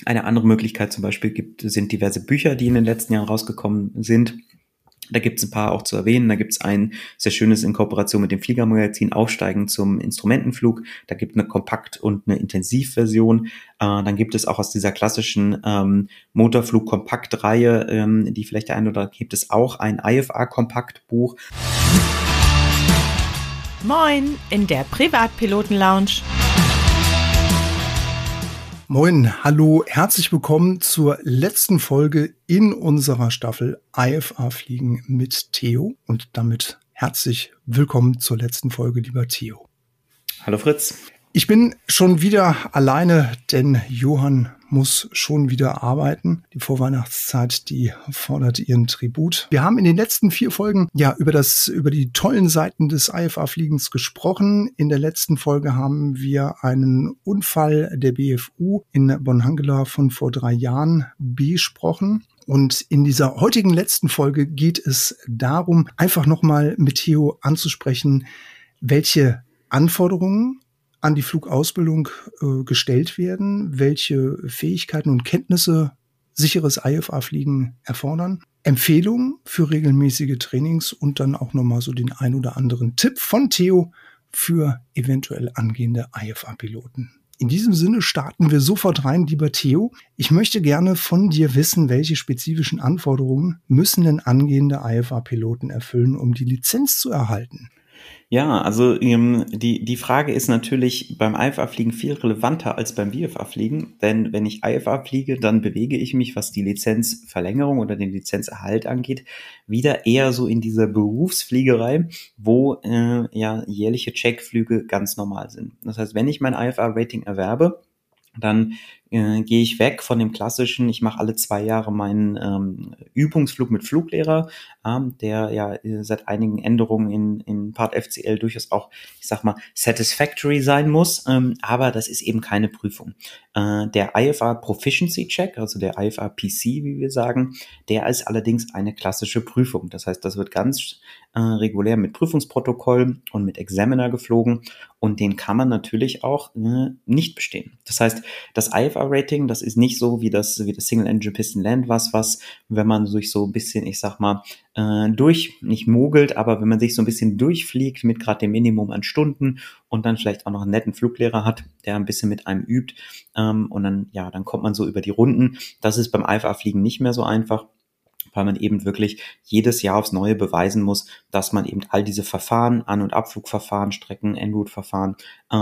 Eine andere Möglichkeit zum Beispiel sind diverse Bücher, die in den letzten Jahren rausgekommen sind. Da gibt es ein paar auch zu erwähnen. Da gibt es ein sehr schönes in Kooperation mit dem Fliegermagazin Aufsteigen zum Instrumentenflug. Da gibt es eine Kompakt- und eine Intensivversion. Dann gibt es auch aus dieser klassischen Motorflug-Kompakt-Reihe, die vielleicht der eine oder andere, gibt es auch ein IFA-Kompaktbuch. Moin in der Privatpiloten-Lounge. Moin, hallo, herzlich willkommen zur letzten Folge in unserer Staffel IFA Fliegen mit Theo und damit herzlich willkommen zur letzten Folge, lieber Theo. Hallo Fritz. Ich bin schon wieder alleine, denn Johann muss schon wieder arbeiten. Die Vorweihnachtszeit, die fordert ihren Tribut. Wir haben in den letzten 4 Folgen ja über die tollen Seiten des IFA-Fliegens gesprochen. In der letzten Folge haben wir einen Unfall der BFU in Bonn-Hangela von vor 3 Jahren besprochen. Und in dieser heutigen letzten Folge geht es darum, einfach nochmal mit Theo anzusprechen, welche Anforderungen an die Flugausbildung gestellt werden, welche Fähigkeiten und Kenntnisse sicheres IFA-Fliegen erfordern, Empfehlungen für regelmäßige Trainings und dann auch nochmal so den ein oder anderen Tipp von Theo für eventuell angehende IFA-Piloten. In diesem Sinne starten wir sofort rein, lieber Theo. Ich möchte gerne von dir wissen, welche spezifischen Anforderungen müssen denn angehende IFA-Piloten erfüllen, um die Lizenz zu erhalten? Ja, also die Frage ist natürlich beim IFA-Fliegen viel relevanter als beim VFA-Fliegen, denn wenn ich IFA fliege, dann bewege ich mich, was die Lizenzverlängerung oder den Lizenzerhalt angeht, wieder eher so in dieser Berufsfliegerei, wo jährliche Checkflüge ganz normal sind. Das heißt, wenn ich mein IFA-Rating erwerbe, dann gehe ich weg von dem klassischen, ich mache alle 2 Jahre meinen Übungsflug mit Fluglehrer, der ja seit einigen Änderungen in Part FCL durchaus auch, ich sag mal, satisfactory sein muss, aber das ist eben keine Prüfung. Der IFA Proficiency Check, also der IFA PC, wie wir sagen, der ist allerdings eine klassische Prüfung. Das heißt, das wird ganz regulär mit Prüfungsprotokoll und mit Examiner geflogen und den kann man natürlich auch nicht bestehen. Das heißt, das IFA-Rating, das ist nicht so wie das Single-Engine-Piston-Land, was, wenn man sich so ein bisschen, ich sag mal, nicht mogelt, aber wenn man sich so ein bisschen durchfliegt mit gerade dem Minimum an Stunden und dann vielleicht auch noch einen netten Fluglehrer hat, der ein bisschen mit einem übt und dann kommt man so über die Runden. Das ist beim IFA-Fliegen nicht mehr so einfach, weil man eben wirklich jedes Jahr aufs Neue beweisen muss, dass man eben all diese Verfahren, An- und Abflugverfahren, Strecken, En-Route-Verfahren,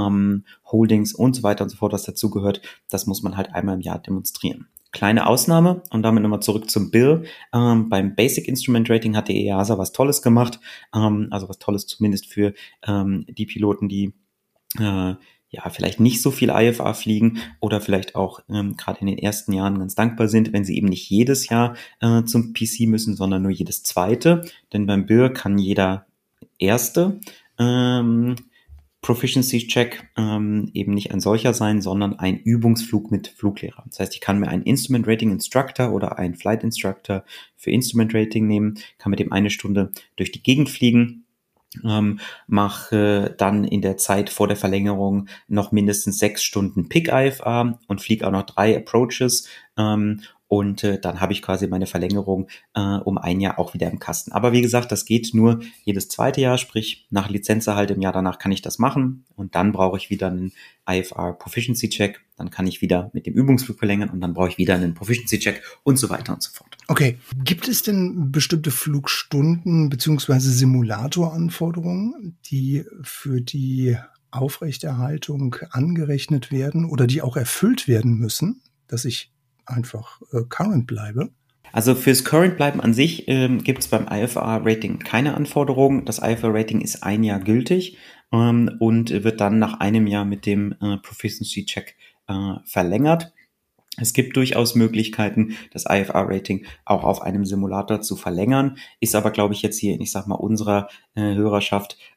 Holdings und so weiter und so fort, was dazugehört, das muss man halt einmal im Jahr demonstrieren. Kleine Ausnahme und damit nochmal zurück zum Bill. Beim Basic Instrument Rating hat die EASA was Tolles gemacht, also was Tolles zumindest für die Piloten, die vielleicht nicht so viel IFA fliegen oder vielleicht auch gerade in den ersten Jahren ganz dankbar sind, wenn sie eben nicht jedes Jahr zum PC müssen, sondern nur jedes zweite. Denn beim BIR kann jeder erste Proficiency-Check eben nicht ein solcher sein, sondern ein Übungsflug mit Fluglehrer. Das heißt, ich kann mir einen Instrument Rating Instructor oder einen Flight Instructor für Instrument Rating nehmen, kann mit dem 1 Stunde durch die Gegend fliegen, mache dann in der Zeit vor der Verlängerung noch mindestens 6 Stunden Pick-IFA und fliege auch noch 3 Approaches und dann habe ich quasi meine Verlängerung um 1 Jahr auch wieder im Kasten. Aber wie gesagt, das geht nur jedes zweite Jahr, sprich nach Lizenzerhalt im Jahr danach kann ich das machen und dann brauche ich wieder einen IFR Proficiency Check, dann kann ich wieder mit dem Übungsflug verlängern und dann brauche ich wieder einen Proficiency Check und so weiter und so fort. Okay, gibt es denn bestimmte Flugstunden bzw. Simulatoranforderungen, die für die Aufrechterhaltung angerechnet werden oder die auch erfüllt werden müssen, dass ich einfach current bleibe? Also fürs Current bleiben an sich gibt es beim IFR-Rating keine Anforderungen. Das IFR-Rating ist 1 Jahr gültig und wird dann nach 1 Jahr mit dem Proficiency-Check verlängert. Es gibt durchaus Möglichkeiten, das IFR-Rating auch auf einem Simulator zu verlängern, ist aber, glaube ich, jetzt hier, ich sag mal, unserer Hörerschaft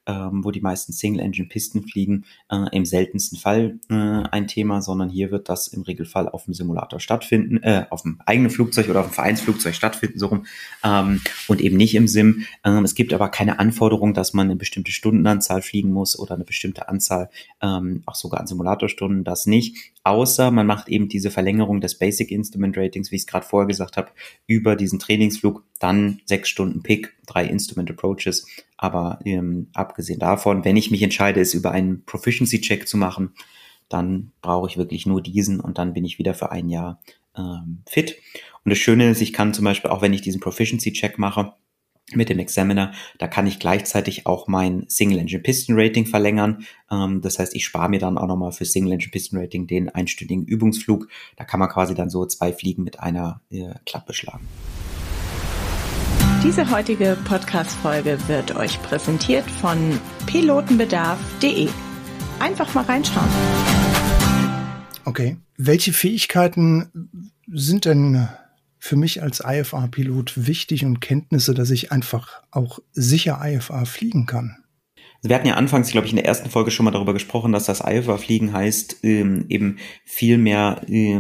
wo die meisten Single-Engine-Pisten fliegen, im seltensten Fall ein Thema, sondern hier wird das im Regelfall auf dem Simulator stattfinden, auf dem eigenen Flugzeug oder auf dem Vereinsflugzeug stattfinden, so rum, und eben nicht im Sim. Es gibt aber keine Anforderung, dass man eine bestimmte Stundenanzahl fliegen muss oder eine bestimmte Anzahl, auch sogar an Simulatorstunden, das nicht. Außer man macht eben diese Verlängerung des Basic Instrument Ratings, wie ich es gerade vorher gesagt habe, über diesen Trainingsflug, dann 6 Stunden Pick, 3 Instrument Approaches. Aber abgesehen davon, wenn ich mich entscheide, es über einen Proficiency-Check zu machen, dann brauche ich wirklich nur diesen und dann bin ich wieder für ein Jahr fit. Und das Schöne ist, ich kann zum Beispiel, auch wenn ich diesen Proficiency-Check mache, mit dem Examiner, da kann ich gleichzeitig auch mein Single-Engine-Piston-Rating verlängern. Das heißt, ich spare mir dann auch nochmal für Single-Engine-Piston-Rating den einstündigen Übungsflug. Da kann man quasi dann so 2 Fliegen mit einer Klappe schlagen. Diese heutige Podcast-Folge wird euch präsentiert von pilotenbedarf.de. Einfach mal reinschauen. Okay. Welche Fähigkeiten sind denn für mich als IFR-Pilot wichtig und Kenntnisse, dass ich einfach auch sicher IFR fliegen kann? Wir hatten ja anfangs, glaube ich, in der ersten Folge schon mal darüber gesprochen, dass das IFR-Fliegen heißt, eben viel mehr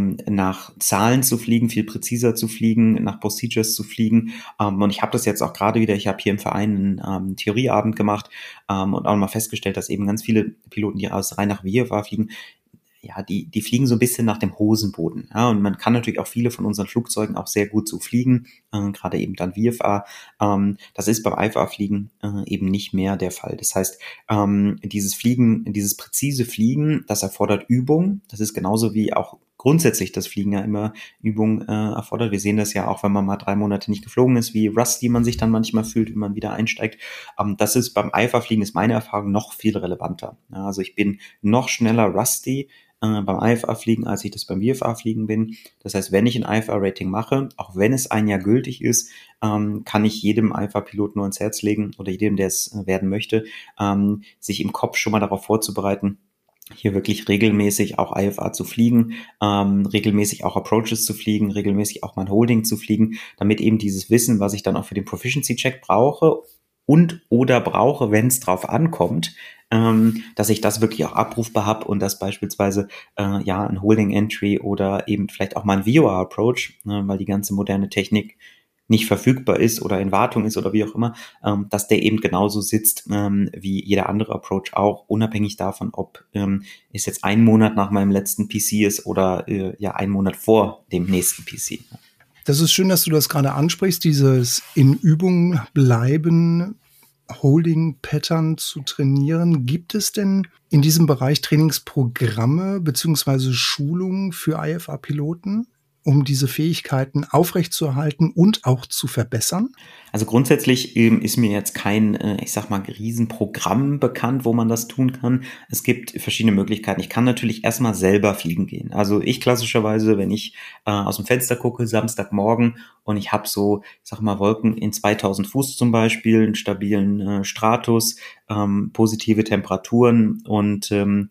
nach Zahlen zu fliegen, viel präziser zu fliegen, nach Procedures zu fliegen. Und ich habe das jetzt auch gerade wieder, ich habe hier im Verein einen Theorieabend gemacht und auch mal festgestellt, dass eben ganz viele Piloten, die aus rein nach VFR fliegen, ja, die fliegen so ein bisschen nach dem Hosenboden. Ja, und man kann natürlich auch viele von unseren Flugzeugen auch sehr gut so fliegen, gerade eben dann VFR. Das ist beim IFR-Fliegen eben nicht mehr der Fall. Das heißt, dieses Fliegen, dieses präzise Fliegen, das erfordert Übung. Das ist genauso wie auch grundsätzlich das Fliegen ja immer Übung erfordert. Wir sehen das ja auch, wenn man mal 3 Monate nicht geflogen ist, wie rusty man sich dann manchmal fühlt, wenn man wieder einsteigt. Das ist beim IFR-Fliegen, ist meine Erfahrung, noch viel relevanter. Ja, also ich bin noch schneller rusty beim IFR-Fliegen, als ich das beim VFR-Fliegen bin. Das heißt, wenn ich ein IFR-Rating mache, auch wenn es ein Jahr gültig ist, kann ich jedem IFR-Piloten nur ans Herz legen oder jedem, der es werden möchte, sich im Kopf schon mal darauf vorzubereiten, hier wirklich regelmäßig auch IFR zu fliegen, regelmäßig auch Approaches zu fliegen, regelmäßig auch mein Holding zu fliegen, damit eben dieses Wissen, was ich dann auch für den Proficiency-Check brauche und oder brauche, wenn es drauf ankommt, dass ich das wirklich auch abrufbar habe und dass beispielsweise ein Holding Entry oder eben vielleicht auch mal ein VOR Approach, weil die ganze moderne Technik nicht verfügbar ist oder in Wartung ist oder wie auch immer, dass der eben genauso sitzt wie jeder andere Approach auch, unabhängig davon, ob es jetzt 1 Monat nach meinem letzten PC ist oder 1 Monat vor dem nächsten PC. Das ist schön, dass du das gerade ansprichst, dieses in Übung bleiben, Holding-Pattern zu trainieren. Gibt es denn in diesem Bereich Trainingsprogramme beziehungsweise Schulungen für IFR-Piloten, um diese Fähigkeiten aufrechtzuerhalten und auch zu verbessern? Also grundsätzlich ist mir jetzt kein, Riesenprogramm bekannt, wo man das tun kann. Es gibt verschiedene Möglichkeiten. Ich kann natürlich erstmal selber fliegen gehen. Also ich klassischerweise, wenn ich aus dem Fenster gucke, Samstagmorgen, und ich habe so, Wolken in 2000 Fuß zum Beispiel, einen stabilen Stratus, positive Temperaturen und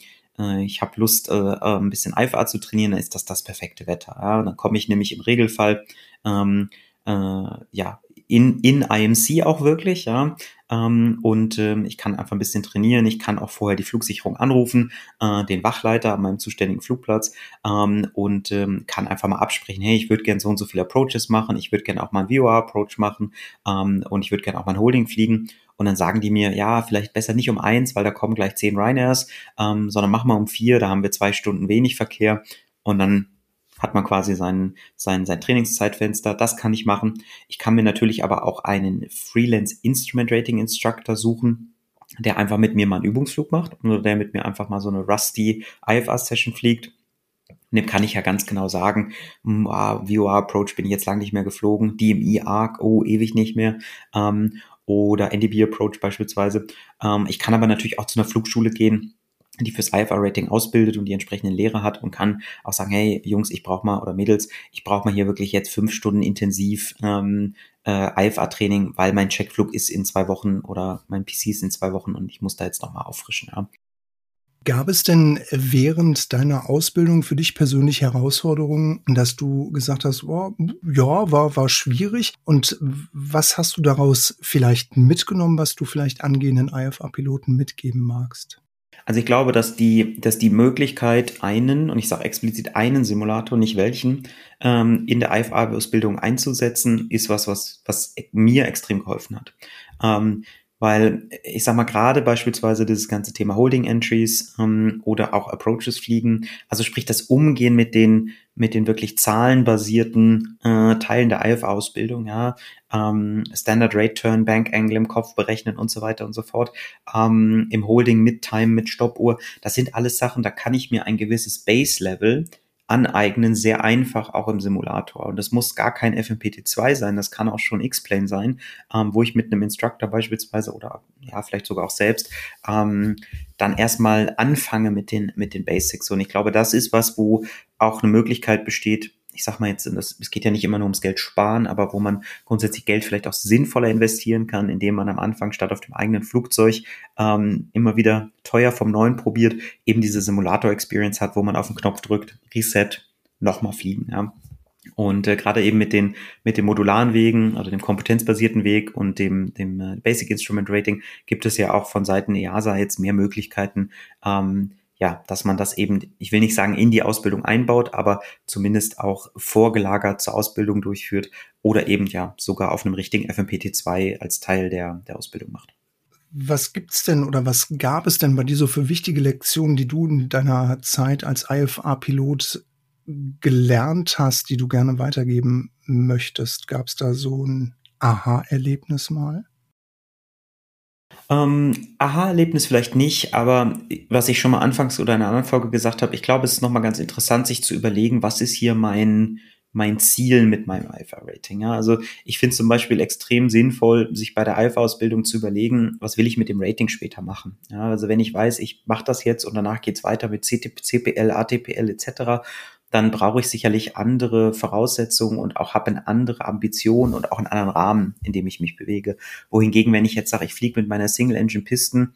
ich habe Lust, ein bisschen IFR zu trainieren, dann ist das perfekte Wetter. Ja? Und dann komme ich nämlich im Regelfall in IMC auch wirklich, ja. Ich kann einfach ein bisschen trainieren. Ich kann auch vorher die Flugsicherung anrufen, den Wachleiter an meinem zuständigen Flugplatz kann einfach mal absprechen, hey, ich würde gerne so und so viele Approaches machen, ich würde gerne auch mal einen VOR-Approach machen und ich würde gerne auch mein Holding fliegen. Und dann sagen die mir, ja, vielleicht besser nicht um 1, weil da kommen gleich 10 Ryanairs, sondern mach mal um 4, da haben wir 2 Stunden wenig Verkehr und dann hat man quasi sein Trainingszeitfenster. Das kann ich machen. Ich kann mir natürlich aber auch einen Freelance Instrument Rating Instructor suchen, der einfach mit mir mal einen Übungsflug macht oder der mit mir einfach mal so eine Rusty IFR Session fliegt. Und dem kann ich ja ganz genau sagen, VOR Approach bin ich jetzt lange nicht mehr geflogen, DMI Arc, ewig nicht mehr, oder NDB Approach beispielsweise. Ich kann aber natürlich auch zu einer Flugschule gehen, die fürs IFR-Rating ausbildet und die entsprechenden Lehrer hat und kann auch sagen, hey Jungs, ich brauche mal, oder Mädels, ich brauche mal hier wirklich jetzt 5 Stunden intensiv IFR-Training, weil mein Checkflug ist in 2 Wochen oder mein PC ist in 2 Wochen und ich muss da jetzt nochmal auffrischen. Ja. Gab es denn während deiner Ausbildung für dich persönlich Herausforderungen, dass du gesagt hast, oh, ja, war schwierig? Und was hast du daraus vielleicht mitgenommen, was du vielleicht angehenden IFA-Piloten mitgeben magst? Also ich glaube, dass die Möglichkeit, und ich sage explizit einen Simulator, nicht welchen, in der IFA-Ausbildung einzusetzen, ist was mir extrem geholfen hat. Weil ich sag mal, gerade beispielsweise dieses ganze Thema Holding Entries oder auch Approaches fliegen, also sprich das Umgehen mit den wirklich zahlenbasierten Teilen der IFA-Ausbildung, ja, Standard Rate Turn, Bank Angle im Kopf berechnen und so weiter und so fort, im Holding mit Time, mit Stoppuhr, das sind alles Sachen, da kann ich mir ein gewisses Base-Level aneignen, sehr einfach auch im Simulator. Und das muss gar kein FMPT2 sein, das kann auch schon X-Plane sein, wo ich mit einem Instructor beispielsweise oder ja, vielleicht sogar auch selbst dann erstmal anfange mit den Basics. Und ich glaube, das ist was, wo auch eine Möglichkeit besteht, ich sag mal jetzt, es geht ja nicht immer nur ums Geld sparen, aber wo man grundsätzlich Geld vielleicht auch sinnvoller investieren kann, indem man am Anfang statt auf dem eigenen Flugzeug immer wieder teuer vom Neuen probiert, eben diese Simulator-Experience hat, wo man auf den Knopf drückt, Reset, nochmal fliegen, ja. Und gerade eben mit den modularen Wegen, also dem kompetenzbasierten Weg und dem Basic Instrument Rating gibt es ja auch von Seiten EASA jetzt mehr Möglichkeiten, ja, dass man das eben, ich will nicht sagen in die Ausbildung einbaut, aber zumindest auch vorgelagert zur Ausbildung durchführt oder eben ja sogar auf einem richtigen FMPT2 als Teil der Ausbildung macht. Was gibt's denn oder was gab es denn bei dir so für wichtige Lektionen, die du in deiner Zeit als IFA-Pilot gelernt hast, die du gerne weitergeben möchtest? Gab es da so ein Aha-Erlebnis mal? Aha-Erlebnis vielleicht nicht, aber was ich schon mal anfangs oder in einer anderen Folge gesagt habe, ich glaube, es ist nochmal ganz interessant, sich zu überlegen, was ist hier mein Ziel mit meinem IFA-Rating. Ja? Also ich finde es zum Beispiel extrem sinnvoll, sich bei der IFA-Ausbildung zu überlegen, was will ich mit dem Rating später machen. Ja? Also wenn ich weiß, ich mache das jetzt und danach geht's weiter mit CPL, ATPL etc., dann brauche ich sicherlich andere Voraussetzungen und auch habe eine andere Ambition und auch einen anderen Rahmen, in dem ich mich bewege. Wohingegen, wenn ich jetzt sage, ich fliege mit meiner Single-Engine-Piston,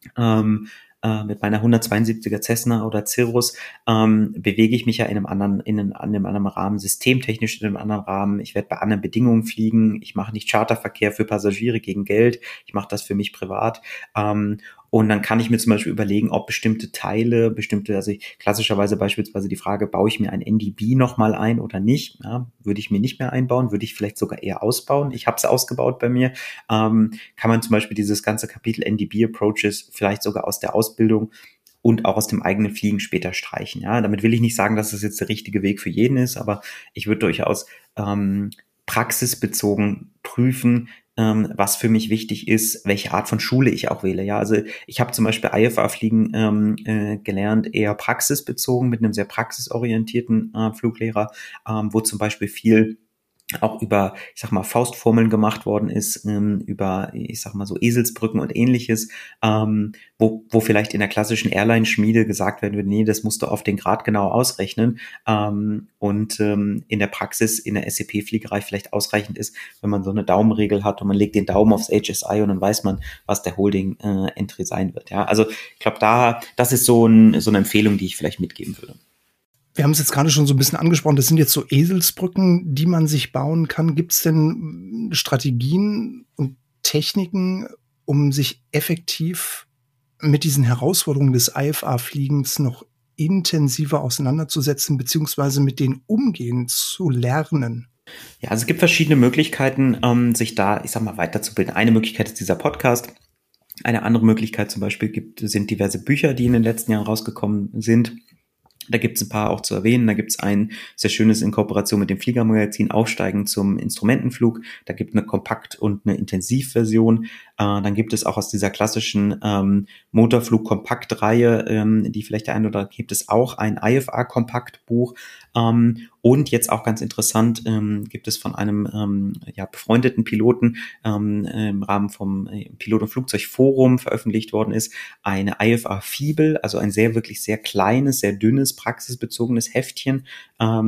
mit meiner 172er Cessna oder Cirrus, bewege ich mich ja in einem anderen Rahmen, systemtechnisch in einem anderen Rahmen. Ich werde bei anderen Bedingungen fliegen. Ich mache nicht Charterverkehr für Passagiere gegen Geld. Ich mache das für mich privat. Und dann kann ich mir zum Beispiel überlegen, ob bestimmte Teile, klassischerweise beispielsweise die Frage, baue ich mir ein NDB nochmal ein oder nicht? Ja, würde ich mir nicht mehr einbauen, würde ich vielleicht sogar eher ausbauen. Ich habe es ausgebaut bei mir. Kann man zum Beispiel dieses ganze Kapitel NDB Approaches vielleicht sogar aus der Ausbildung und auch aus dem eigenen Fliegen später streichen. Ja, damit will ich nicht sagen, dass das jetzt der richtige Weg für jeden ist, aber ich würde durchaus praxisbezogen prüfen, was für mich wichtig ist, welche Art von Schule ich auch wähle. Ja, also ich habe zum Beispiel IFA-Fliegen gelernt, eher praxisbezogen mit einem sehr praxisorientierten Fluglehrer, wo zum Beispiel viel auch über, ich sag mal, Faustformeln gemacht worden ist, über, ich sag mal, so Eselsbrücken und ähnliches, wo vielleicht in der klassischen Airline-Schmiede gesagt werden würde, nee, das musst du auf den Grad genau ausrechnen, und in der Praxis, in der SCP-Fliegerei vielleicht ausreichend ist, wenn man so eine Daumenregel hat und man legt den Daumen aufs HSI und dann weiß man, was der Holding-Entry sein wird. Ja, also ich glaube, das ist so eine Empfehlung, die ich vielleicht mitgeben würde. Wir haben es jetzt gerade schon so ein bisschen angesprochen, das sind jetzt so Eselsbrücken, die man sich bauen kann. Gibt es denn Strategien und Techniken, um sich effektiv mit diesen Herausforderungen des IFA-Fliegens noch intensiver auseinanderzusetzen, beziehungsweise mit denen umgehen zu lernen? Ja, also es gibt verschiedene Möglichkeiten, sich da, ich sag mal, weiterzubilden. Eine Möglichkeit ist dieser Podcast. Eine andere Möglichkeit zum Beispiel sind diverse Bücher, die in den letzten Jahren rausgekommen sind. Da gibt es ein paar auch zu erwähnen. Da gibt es ein sehr schönes in Kooperation mit dem Fliegermagazin Aufsteigen zum Instrumentenflug. Da gibt es eine Kompakt- und eine Intensivversion. Dann gibt es auch aus dieser klassischen Motorflug-Kompakt-Reihe, die vielleicht der eine oder andere, gibt es auch ein IFA-Kompaktbuch. Und jetzt auch ganz interessant, gibt es von einem befreundeten Piloten im Rahmen vom Pilot- und Flugzeugforum veröffentlicht worden ist, eine IFA-Fibel, also ein wirklich sehr kleines, sehr dünnes, praxisbezogenes Heftchen,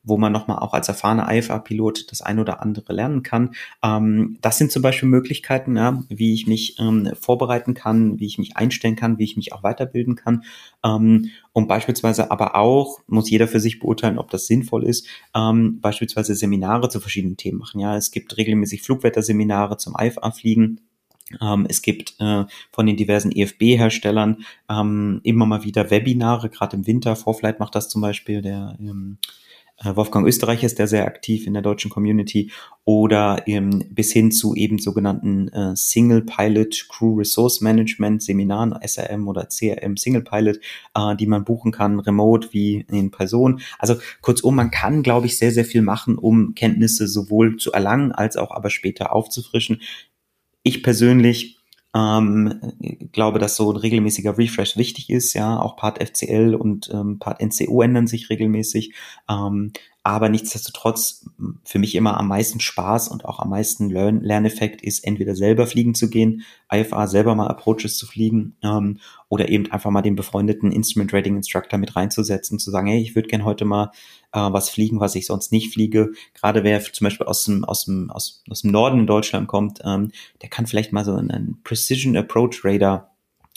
wo man nochmal auch als erfahrener IFA-Pilot das ein oder andere lernen kann. Das sind zum Beispiel Möglichkeiten, ja, wie ich mich vorbereiten kann, wie ich mich einstellen kann, wie ich mich auch weiterbilden kann. Und beispielsweise aber auch, muss jeder für sich beurteilen, ob das sinnvoll ist, beispielsweise Seminare zu verschiedenen Themen machen. Ja, es gibt regelmäßig Flugwetterseminare zum IFA-Fliegen. Es gibt von den diversen EFB-Herstellern immer mal wieder Webinare, gerade im Winter. ForFlight macht das zum Beispiel, der Wolfgang Österreich ist der sehr aktiv in der deutschen Community, oder bis hin zu eben sogenannten Single Pilot Crew Resource Management Seminaren, SRM oder CRM Single Pilot, die man buchen kann, remote wie in Person. Also kurzum, man kann, glaube ich, sehr, sehr viel machen, um Kenntnisse sowohl zu erlangen, als auch aber später aufzufrischen. Ich persönlich glaube, dass so ein regelmäßiger Refresh wichtig ist, ja, auch Part FCL und Part NCO ändern sich regelmäßig, aber nichtsdestotrotz für mich immer am meisten Spaß und auch am meisten Lerneffekt ist, entweder selber fliegen zu gehen, IFA selber mal Approaches zu fliegen, oder eben einfach mal den befreundeten Instrument Rating Instructor mit reinzusetzen, zu sagen, hey, ich würde gern heute mal was fliegen, was ich sonst nicht fliege. Gerade wer zum Beispiel aus dem Norden in Deutschland kommt, der kann vielleicht mal so einen Precision Approach Radar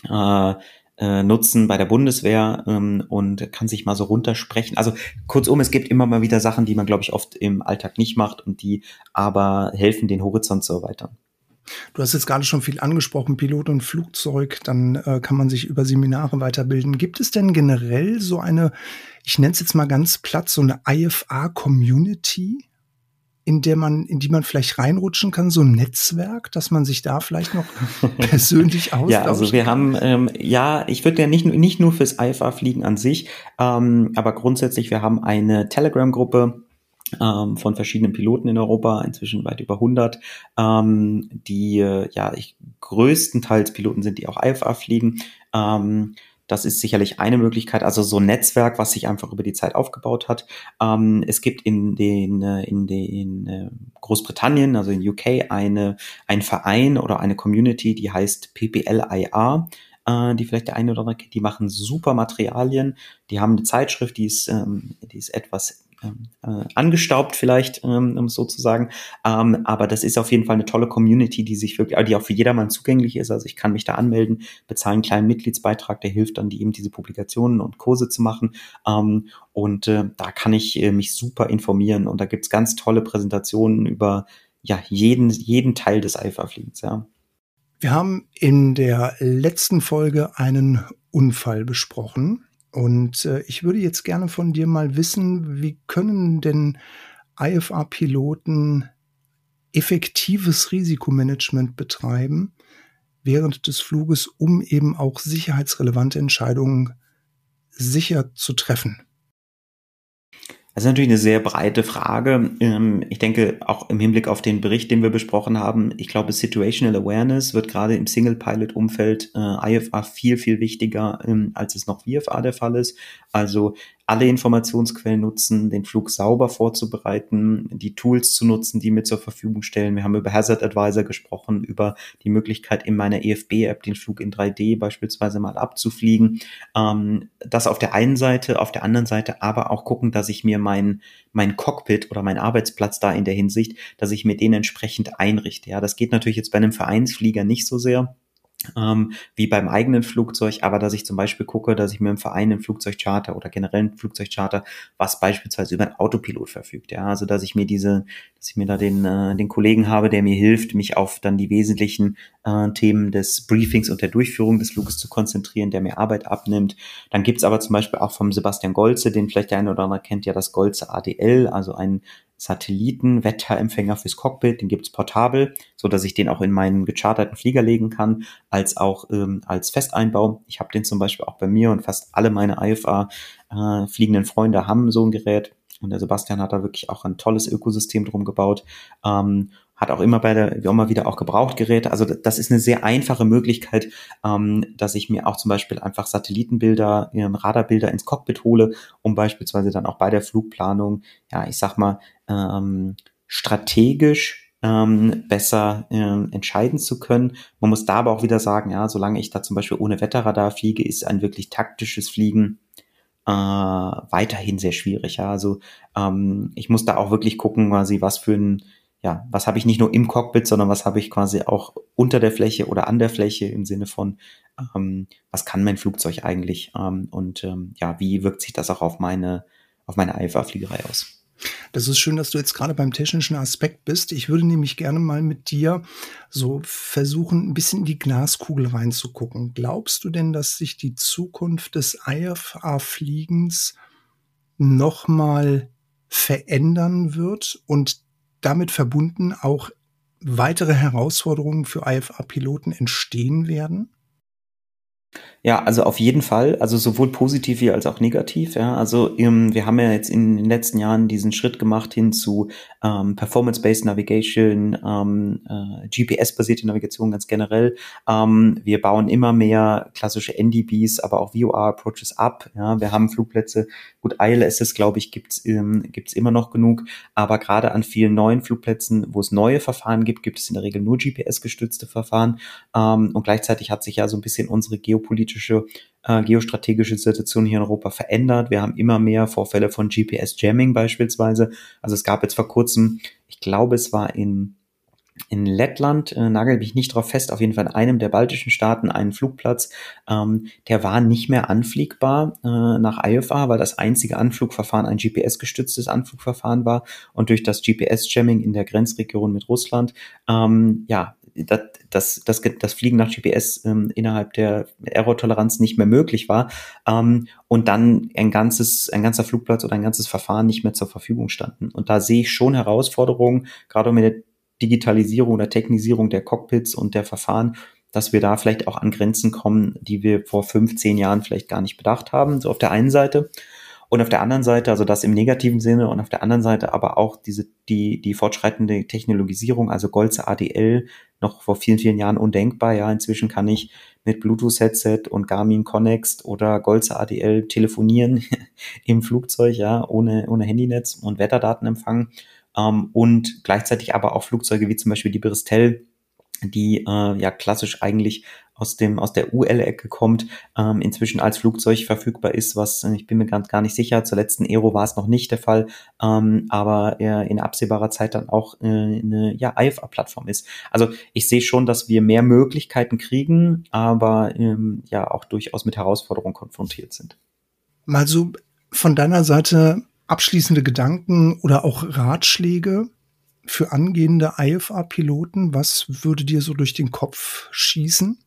nutzen bei der Bundeswehr und kann sich mal so runtersprechen. Also kurzum, es gibt immer mal wieder Sachen, die man, glaube ich, oft im Alltag nicht macht und die aber helfen, den Horizont zu erweitern. Du hast jetzt gerade schon viel angesprochen, Pilot und Flugzeug, dann kann man sich über Seminare weiterbilden. Gibt es denn generell so eine, ich nenne es jetzt mal ganz platt, so eine IFA-Community, in die man vielleicht reinrutschen kann, so ein Netzwerk, dass man sich da vielleicht noch persönlich austauscht? Ja, also wir haben, ich würde ja nicht nur fürs IFA-Fliegen an sich, aber grundsätzlich, wir haben eine Telegram-Gruppe von verschiedenen Piloten in Europa, inzwischen weit über 100, die größtenteils Piloten sind, die auch IFA fliegen. Das ist sicherlich eine Möglichkeit, also so ein Netzwerk, was sich einfach über die Zeit aufgebaut hat. Es gibt in Großbritannien, also in UK, ein Verein oder eine Community, die heißt PPLIR, die vielleicht der eine oder andere kennt. Die machen super Materialien. Die haben eine Zeitschrift, die ist etwas angestaubt vielleicht, um es so zu sagen. Aber das ist auf jeden Fall eine tolle Community, die auch für jedermann zugänglich ist. Also ich kann mich da anmelden, bezahle einen kleinen Mitgliedsbeitrag, der hilft dann, eben diese Publikationen und Kurse zu machen. Da kann ich mich super informieren. Und da gibt's ganz tolle Präsentationen über jeden Teil des IFA-Fliegens, ja. Wir haben in der letzten Folge einen Unfall besprochen. Und ich würde jetzt gerne von dir mal wissen, wie können denn IFA-Piloten effektives Risikomanagement betreiben während des Fluges, um eben auch sicherheitsrelevante Entscheidungen sicher zu treffen? Das ist natürlich eine sehr breite Frage. Ich denke, auch im Hinblick auf den Bericht, den wir besprochen haben, ich glaube, Situational Awareness wird gerade im Single-Pilot-Umfeld IFA viel, viel wichtiger, als es noch VFA der Fall ist. Also alle Informationsquellen nutzen, den Flug sauber vorzubereiten, die Tools zu nutzen, die mir zur Verfügung stellen. Wir haben über Hazard Advisor gesprochen, über die Möglichkeit, in meiner EFB-App den Flug in 3D beispielsweise mal abzufliegen. Das auf der einen Seite, auf der anderen Seite aber auch gucken, dass ich mir mein Cockpit oder mein Arbeitsplatz da in der Hinsicht, dass ich mir den entsprechend einrichte. Ja, das geht natürlich jetzt bei einem Vereinsflieger nicht so sehr wie beim eigenen Flugzeug, aber dass ich zum Beispiel gucke, dass ich mir im Verein ein Flugzeug charter oder generell ein Flugzeug charter, was beispielsweise über einen Autopilot verfügt. Ja, also dass ich mir da den Kollegen habe, der mir hilft, mich auf dann die wesentlichen Themen des Briefings und der Durchführung des Fluges zu konzentrieren, der mir Arbeit abnimmt. Dann gibt's aber zum Beispiel auch vom Sebastian Golze, den vielleicht der eine oder andere kennt, ja das Golze ADL, also ein Satellitenwetterempfänger fürs Cockpit, den gibt's portabel, so dass ich den auch in meinen gecharterten Flieger legen kann, als auch als Festeinbau. Ich habe den zum Beispiel auch bei mir und fast alle meine IFA fliegenden Freunde haben so ein Gerät. Und der Sebastian hat da wirklich auch ein tolles Ökosystem drum gebaut. Hat auch immer wieder auch Gebrauchtgeräte. Also das ist eine sehr einfache Möglichkeit, dass ich mir auch zum Beispiel einfach Satellitenbilder, Radarbilder ins Cockpit hole, um beispielsweise dann auch bei der Flugplanung, ja, ich sag mal, strategisch besser entscheiden zu können. Man muss da aber auch wieder sagen, ja, solange ich da zum Beispiel ohne Wetterradar fliege, ist ein wirklich taktisches Fliegen weiterhin sehr schwierig. Ja? Also ich muss da auch wirklich gucken, quasi was habe ich nicht nur im Cockpit, sondern was habe ich quasi auch unter der Fläche oder an der Fläche im Sinne von, was kann mein Flugzeug eigentlich wie wirkt sich das auch auf meine IFA-Fliegerei aus? Das ist schön, dass du jetzt gerade beim technischen Aspekt bist. Ich würde nämlich gerne mal mit dir so versuchen, ein bisschen in die Glaskugel reinzugucken. Glaubst du denn, dass sich die Zukunft des IFA-Fliegens nochmal verändern wird und damit verbunden auch weitere Herausforderungen für IFA-Piloten entstehen werden? Ja, also auf jeden Fall, also sowohl positiv wie als auch negativ. Ja, also wir haben ja jetzt in den letzten Jahren diesen Schritt gemacht hin zu Performance-Based Navigation, GPS-basierte Navigation ganz generell. Wir bauen immer mehr klassische NDBs, aber auch VOR-Approaches ab. Ja, wir haben Flugplätze, gut, ILSs, glaube ich, gibt's immer noch genug, aber gerade an vielen neuen Flugplätzen, wo es neue Verfahren gibt es in der Regel nur GPS-gestützte Verfahren. Und gleichzeitig hat sich ja so ein bisschen unsere geostrategische Situation hier in Europa verändert. Wir haben immer mehr Vorfälle von GPS-Jamming beispielsweise. Also es gab jetzt vor kurzem, ich glaube, es war in Lettland, nagel mich nicht drauf fest, auf jeden Fall in einem der baltischen Staaten einen Flugplatz, der war nicht mehr anfliegbar nach IFA, weil das einzige Anflugverfahren ein GPS-gestütztes Anflugverfahren war und durch das GPS-Jamming in der Grenzregion mit Russland, das Fliegen nach GPS innerhalb der Error-Toleranz nicht mehr möglich war und dann ein ganzer Flugplatz oder ein ganzes Verfahren nicht mehr zur Verfügung standen. Und da sehe ich schon Herausforderungen, gerade mit der Digitalisierung oder Technisierung der Cockpits und der Verfahren, dass wir da vielleicht auch an Grenzen kommen, die wir vor 15 Jahren vielleicht gar nicht bedacht haben, so auf der einen Seite. Und auf der anderen Seite, also das im negativen Sinne, und auf der anderen Seite aber auch die fortschreitende Technologisierung, also Golze ADL, noch vor vielen, vielen Jahren undenkbar. Ja, inzwischen kann ich mit Bluetooth-Headset und Garmin Connext oder Golze ADL telefonieren im Flugzeug, ja, ohne Handynetz und Wetterdaten empfangen. Und gleichzeitig aber auch Flugzeuge wie zum Beispiel die Bristol, die klassisch eigentlich aus der UL-Ecke kommt, inzwischen als Flugzeug verfügbar ist, was ich bin mir gar nicht sicher, zur letzten Aero war es noch nicht der Fall, aber in absehbarer Zeit dann auch eine IFA-Plattform ist. Also ich sehe schon, dass wir mehr Möglichkeiten kriegen, aber auch durchaus mit Herausforderungen konfrontiert sind. Mal so von deiner Seite abschließende Gedanken oder auch Ratschläge für angehende IFA-Piloten? Was würde dir so durch den Kopf schießen?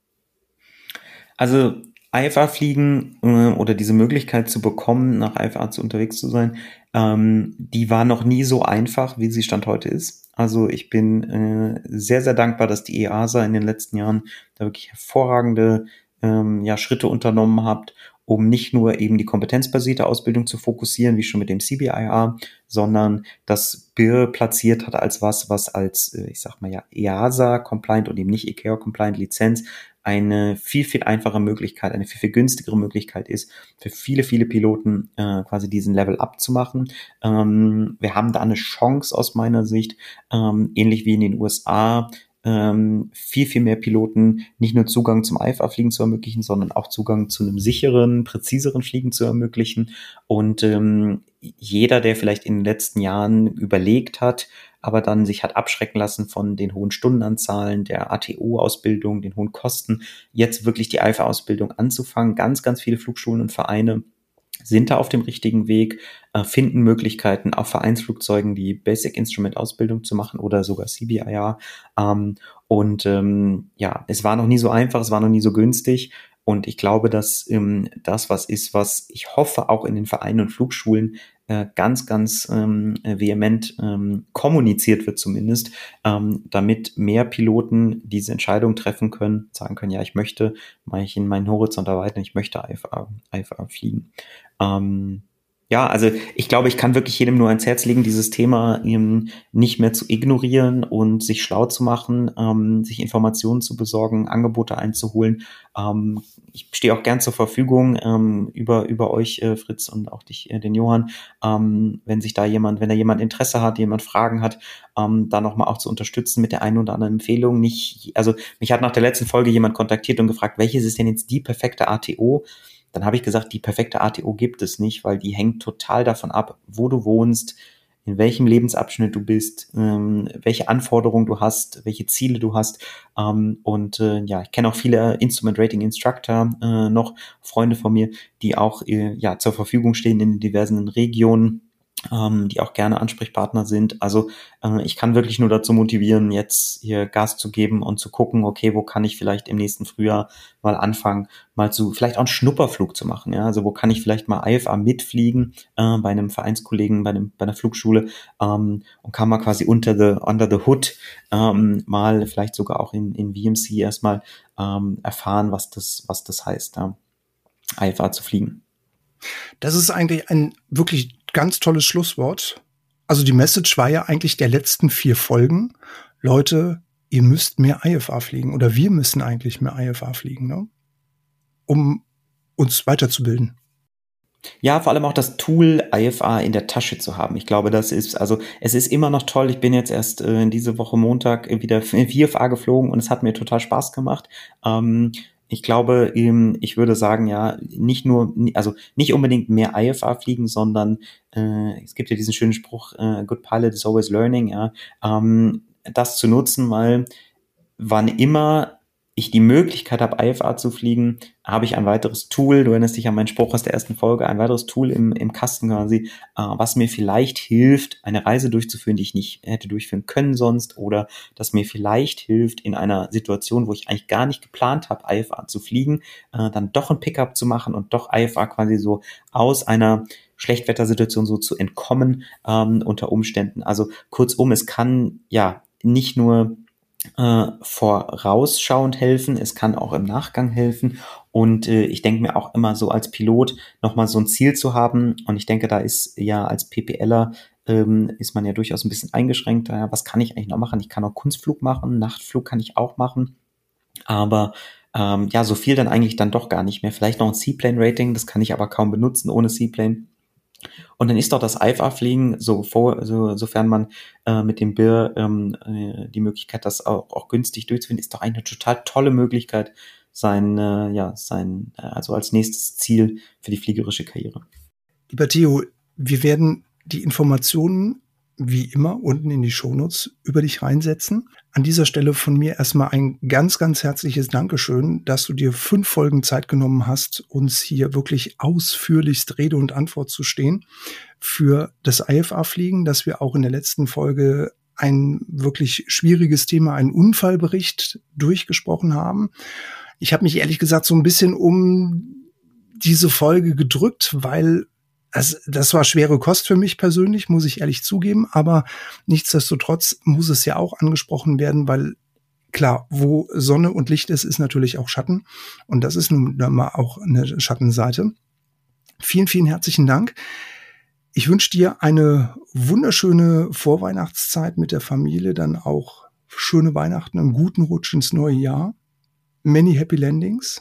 Also IFA-Fliegen oder diese Möglichkeit zu bekommen, nach IFA unterwegs zu sein, die war noch nie so einfach, wie sie Stand heute ist. Also ich bin sehr, sehr dankbar, dass die EASA in den letzten Jahren da wirklich hervorragende Schritte unternommen hat, um nicht nur eben die kompetenzbasierte Ausbildung zu fokussieren, wie schon mit dem CBIR, sondern das BIR platziert hat als was als, EASA-compliant und eben nicht ICAO-compliant Lizenz eine viel, viel einfache Möglichkeit, eine viel, viel günstigere Möglichkeit ist, für viele, viele Piloten quasi diesen Level up zu machen. Wir haben da eine Chance aus meiner Sicht, ähnlich wie in den USA, viel, viel mehr Piloten nicht nur Zugang zum IFA-Fliegen zu ermöglichen, sondern auch Zugang zu einem sicheren, präziseren Fliegen zu ermöglichen. Und jeder, der vielleicht in den letzten Jahren überlegt hat, aber dann sich hat abschrecken lassen von den hohen Stundenanzahlen, der ATO-Ausbildung, den hohen Kosten, jetzt wirklich die IFA-Ausbildung anzufangen. Ganz, ganz viele Flugschulen und Vereine sind da auf dem richtigen Weg, finden Möglichkeiten, auf Vereinsflugzeugen die Basic Instrument Ausbildung zu machen oder sogar CBIR. Es war noch nie so einfach, es war noch nie so günstig. Und ich glaube, dass das was ist, was ich hoffe, auch in den Vereinen und Flugschulen ganz, ganz vehement kommuniziert wird zumindest, damit mehr Piloten diese Entscheidung treffen können, sagen können, ja, ich möchte meinen Horizont erweitern, ich möchte IFA fliegen. Also ich glaube, ich kann wirklich jedem nur ans Herz legen, dieses Thema nicht mehr zu ignorieren und sich schlau zu machen, sich Informationen zu besorgen, Angebote einzuholen. Ich stehe auch gern zur Verfügung über euch, Fritz, und auch dich, den Johann, wenn da jemand Interesse hat, jemand Fragen hat, da nochmal auch zu unterstützen mit der einen oder anderen Empfehlung. Mich hat nach der letzten Folge jemand kontaktiert und gefragt, welches ist denn jetzt die perfekte ATO? dann habe ich gesagt, die perfekte ATO gibt es nicht, weil die hängt total davon ab, wo du wohnst, in welchem Lebensabschnitt du bist, welche Anforderungen du hast, welche Ziele du hast. Ich kenne auch viele Instrument Rating Instructor noch, Freunde von mir, die auch zur Verfügung stehen in diversen Regionen, die auch gerne Ansprechpartner sind. Also ich kann wirklich nur dazu motivieren, jetzt hier Gas zu geben und zu gucken, okay, wo kann ich vielleicht im nächsten Frühjahr mal anfangen, vielleicht auch einen Schnupperflug zu machen. Ja? Also wo kann ich vielleicht mal IFA mitfliegen bei einem Vereinskollegen, bei einer Flugschule und kann mal quasi under the hood mal vielleicht sogar auch in VMC erstmal erfahren, was das heißt, IFA zu fliegen. Das ist eigentlich ein wirklich ganz tolles Schlusswort. Also die Message war ja eigentlich der letzten 4 Folgen. Leute, ihr müsst mehr IFA fliegen oder wir müssen eigentlich mehr IFA fliegen, ne? Um uns weiterzubilden. Ja, vor allem auch das Tool IFA in der Tasche zu haben. Ich glaube, es ist immer noch toll. Ich bin jetzt erst diese Woche Montag wieder VFA geflogen und es hat mir total Spaß gemacht. Ich glaube, ich würde sagen, ja, nicht unbedingt mehr IFA fliegen, sondern es gibt ja diesen schönen Spruch, good pilot is always learning, ja, das zu nutzen, weil wann immer ich die Möglichkeit habe, IFA zu fliegen, habe ich ein weiteres Tool, du erinnerst dich an meinen Spruch aus der ersten Folge, ein weiteres Tool im Kasten quasi, was mir vielleicht hilft, eine Reise durchzuführen, die ich nicht hätte durchführen können sonst, oder das mir vielleicht hilft, in einer Situation, wo ich eigentlich gar nicht geplant habe, IFA zu fliegen, dann doch ein Pickup zu machen und doch IFA quasi so aus einer Schlechtwettersituation so zu entkommen unter Umständen. Also kurzum, es kann ja nicht nur vorausschauend helfen, es kann auch im Nachgang helfen und ich denke mir auch immer so als Pilot nochmal so ein Ziel zu haben und ich denke, da ist ja als PPLer ist man ja durchaus ein bisschen eingeschränkt, was kann ich eigentlich noch machen? Ich kann auch Kunstflug machen, Nachtflug kann ich auch machen, aber so viel dann eigentlich dann doch gar nicht mehr. Vielleicht noch ein Seaplane-Rating, das kann ich aber kaum benutzen ohne Seaplane. Und dann ist doch das IFA-Fliegen, sofern man mit dem BIR die Möglichkeit, das auch günstig durchzuführen, ist doch eigentlich eine total tolle Möglichkeit, also als nächstes Ziel für die fliegerische Karriere. Lieber Theo, wir werden die Informationen wie immer unten in die Shownotes über dich reinsetzen. An dieser Stelle von mir erstmal ein ganz, ganz herzliches Dankeschön, dass du dir 5 Folgen Zeit genommen hast, uns hier wirklich ausführlichst Rede und Antwort zu stehen für das IFA-Fliegen, dass wir auch in der letzten Folge ein wirklich schwieriges Thema, einen Unfallbericht durchgesprochen haben. Ich habe mich ehrlich gesagt so ein bisschen um diese Folge gedrückt, weil das war schwere Kost für mich persönlich, muss ich ehrlich zugeben, aber nichtsdestotrotz muss es ja auch angesprochen werden, weil klar, wo Sonne und Licht ist, ist natürlich auch Schatten und das ist nun mal auch eine Schattenseite. Vielen, vielen herzlichen Dank. Ich wünsche dir eine wunderschöne Vorweihnachtszeit mit der Familie, dann auch schöne Weihnachten, einen guten Rutsch ins neue Jahr. Many happy landings.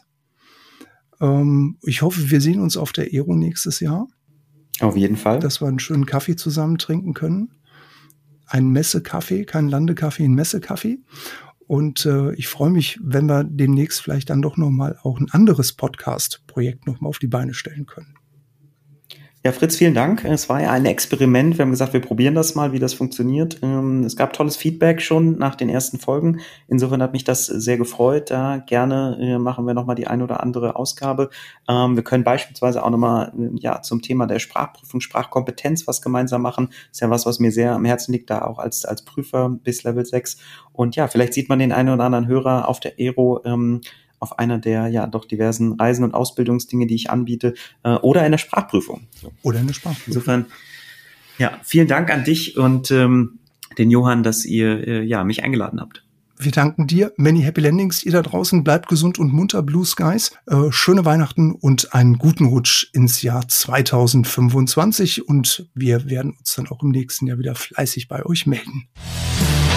Ich hoffe, wir sehen uns auf der Aero nächstes Jahr. Auf jeden Fall. Dass wir einen schönen Kaffee zusammen trinken können. Ein Messekaffee, kein Landekaffee, ein Messekaffee. Und ich freue mich, wenn wir demnächst vielleicht dann doch nochmal auch ein anderes Podcast-Projekt nochmal auf die Beine stellen können. Ja, Fritz, vielen Dank. Es war ja ein Experiment. Wir haben gesagt, wir probieren das mal, wie das funktioniert. Es gab tolles Feedback schon nach den ersten Folgen. Insofern hat mich das sehr gefreut. Gerne machen wir nochmal die ein oder andere Ausgabe. Wir können beispielsweise auch nochmal zum Thema der Sprachprüfung, Sprachkompetenz was gemeinsam machen. Das ist ja was mir sehr am Herzen liegt, da auch als Prüfer bis Level 6. Und ja, vielleicht sieht man den einen oder anderen Hörer auf der Aero auf einer der doch diversen Reisen und Ausbildungsdinge, die ich anbiete, oder in der Sprachprüfung. So. Oder in der Sprachprüfung. Insofern, vielen Dank an dich und den Johann, dass ihr mich eingeladen habt. Wir danken dir. Many happy landings. Ihr da draußen bleibt gesund und munter, Blue Skies. Schöne Weihnachten und einen guten Rutsch ins Jahr 2025. Und wir werden uns dann auch im nächsten Jahr wieder fleißig bei euch melden.